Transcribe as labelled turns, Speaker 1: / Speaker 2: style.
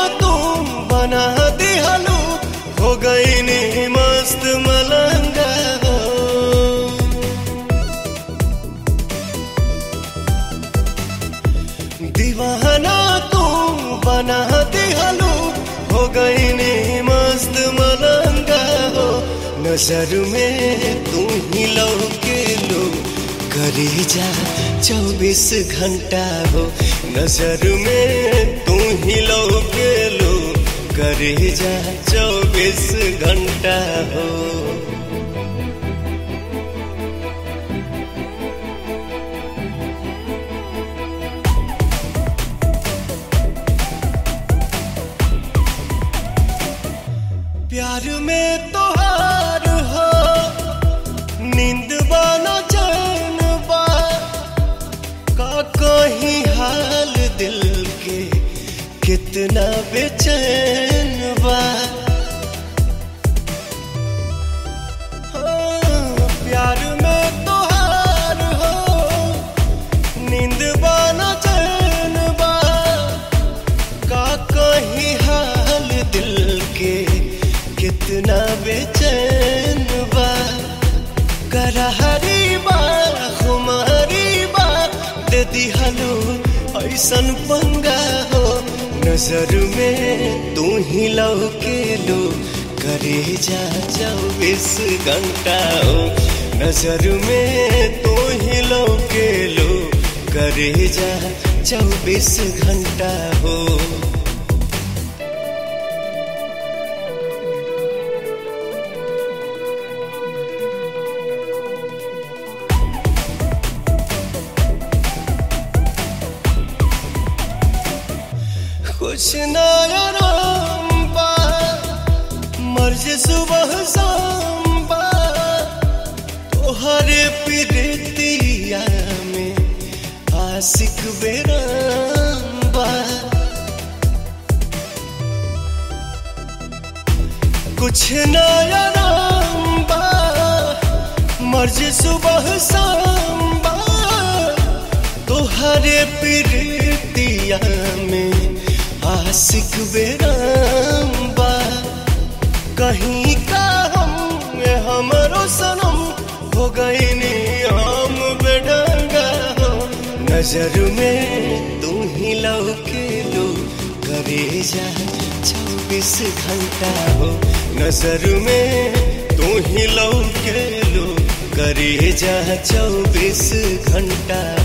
Speaker 1: तू बना दिहलू, हो गई नी मस्त मलंगा हो। दीवाना तू बना दिहलू, हो गई नी मस्त मलंगा हो। नजर में तू ही लौके लो, करी जा 24 घंटा हो। नजर में तू ही लौके लो, करी जा 24 घंटा हो। प्यार में तो हार हो, नींद बाना चैन बा, का कहीं हाल दिल के कितना बेचैन बा। प्यार में तो हार हो, नींद बाना चैन बा, का कहीं हाल दिल के कितना बेचैन बा। करहरी बा खुमारी बा, दे दिहलो ऐसन पंगा हो। नजर में तू ही लौके लो, करे जा 24 घंटा हो। नजर में तू ही लौके लो, करे जा 24 घंटा हो। कुछ नया नाम बा, मर्ज सुबह शाम बा, तोहरे प्रीतिया में आशिक बेराम बा। कुछ नया नाम बा, मर्ज सुबह शाम बा, तोहरे प्रीतिया में आशिक बेराम बा। कहीं का हमरो सनम, हो गई नी हम बेढंगा हो। नजर में तू ही लौके लो, करे जा 24 घंटा हो। नजर में तू ही लौके लो, करे जा 24 घंटा